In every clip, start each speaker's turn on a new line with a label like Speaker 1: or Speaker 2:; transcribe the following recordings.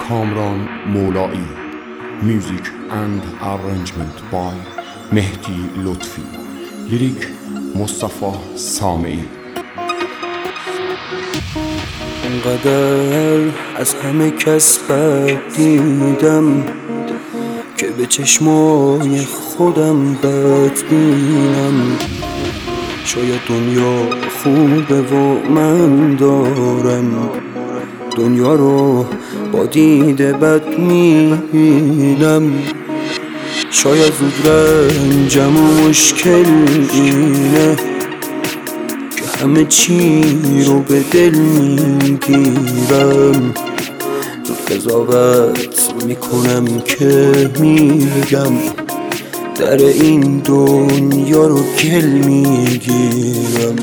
Speaker 1: Kamran Moulai. Music and arrangement by Mehdi Lutfi. Lyric Mustafa Sami.
Speaker 2: انقدر از همه کس بد دیدم که به چشمای خودم بد بینم. شاید دنیا خوبه و من دارم دنیا رو با دید بد میبینم. شاید زود رنجم و مشکل اینه که همه چی رو به دل میگیرم. زود قضاوت میکنم که میگم در این دنیا رو گل میگیرم.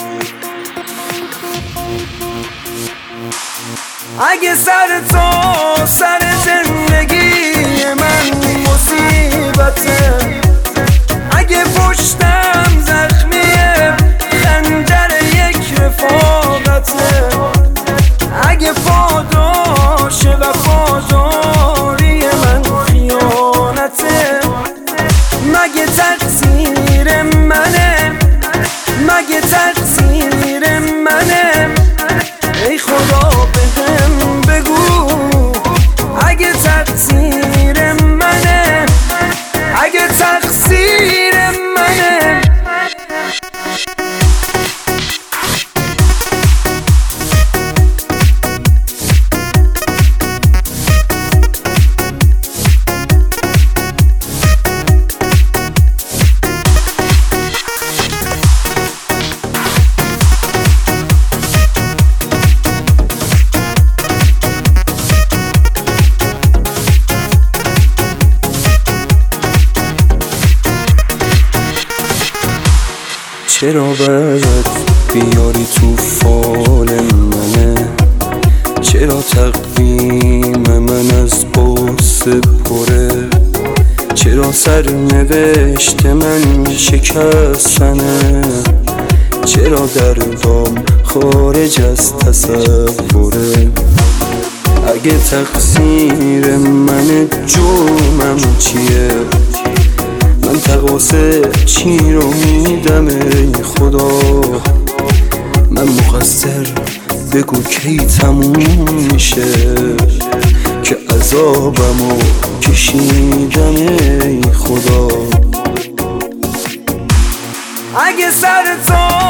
Speaker 2: اگه سر تو سر زندگی من مصیبته، اگه پشتم زخمیه خنجر یک رفاقته، اگه پاداش وفاداری من خیانته، مگه تقصیر منه؟ مگه تقصیر منه؟ ای خدا بهم بگو اگه تقصیر منه، اگه تقصیر منه. چرا باید بیاری تو فال منه؟ چرا تقویم من از قصه پره؟ چرا سرنوشت من شکستنه؟ چرا دردام خارج از تصوره؟ اگه تقصیر من جرمم چیه؟ من تقاصر چی رو میدم ای خدا؟ من مقصر بگو کی تموم میشه که عذابمو کشیدم ای خدا. اگه سر تو